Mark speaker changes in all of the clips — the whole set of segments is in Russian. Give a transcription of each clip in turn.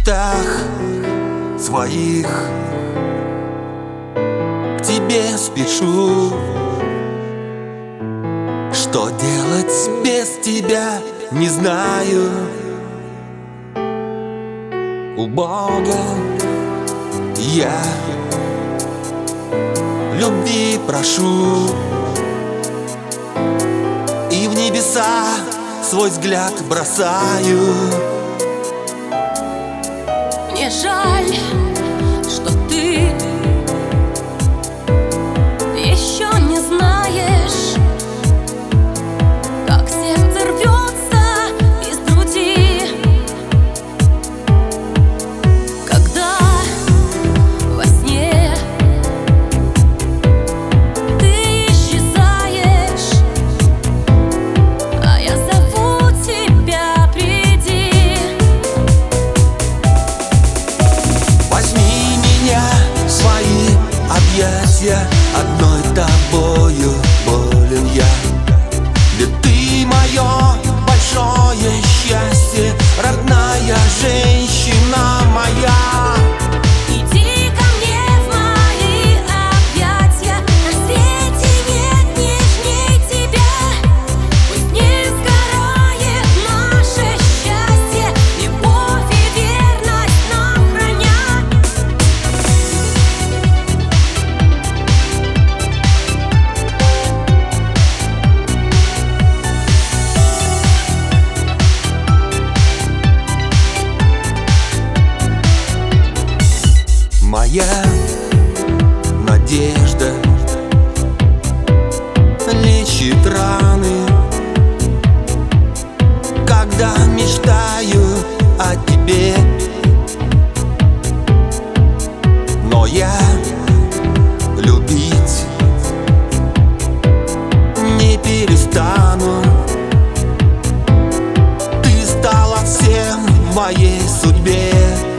Speaker 1: мечтах своих к тебе спешу. Что делать без тебя, не знаю. У Бога я любви прошу, и в небеса свой взгляд бросаю.
Speaker 2: Мне жаль, что ты еще не знаешь, как сердце рвется из груди, когда во сне ты исчезаешь, а я зову тебя, приди.
Speaker 1: Возьми меня в свои объятия, одной тобою болен я. Ведь ты мое большое счастье, родная женщина моя.
Speaker 2: Иди ко мне в мои объятия, на свете нет нежней тебя. Пусть не сгорает наше счастье, любовь и верность нам хранят.
Speaker 1: Моя надежда лечит раны, когда мечтаю о тебе. Но я любить не перестану. Ты стала всем в моей судьбе.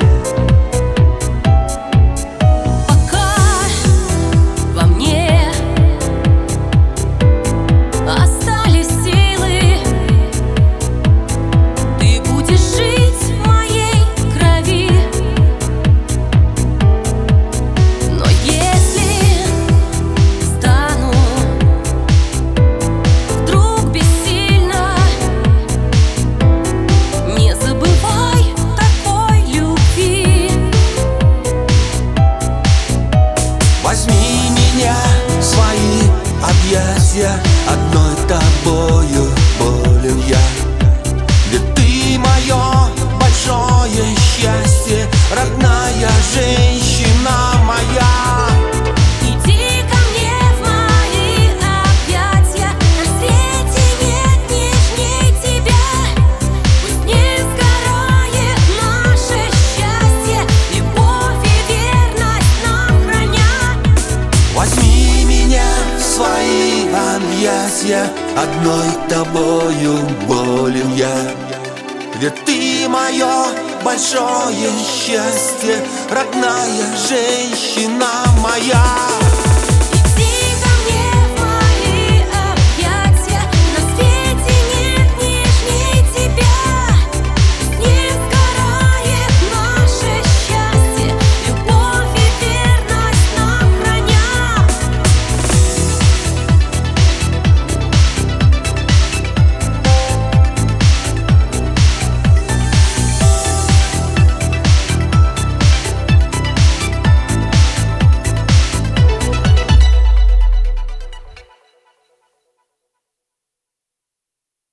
Speaker 1: Возьми меня в свои объятия, одной тобою болен я. Ведь ты мое большое счастье, родная женщина моя.
Speaker 2: Иди ко мне в мои объятия, на свете нет нежней тебя. Пусть не сгорает наше счастье, любовь и верность нам хранят.
Speaker 1: Возьми меня в свои объятия, одной тобою болен я. Ведь ты мое большое счастье, родная женщина моя.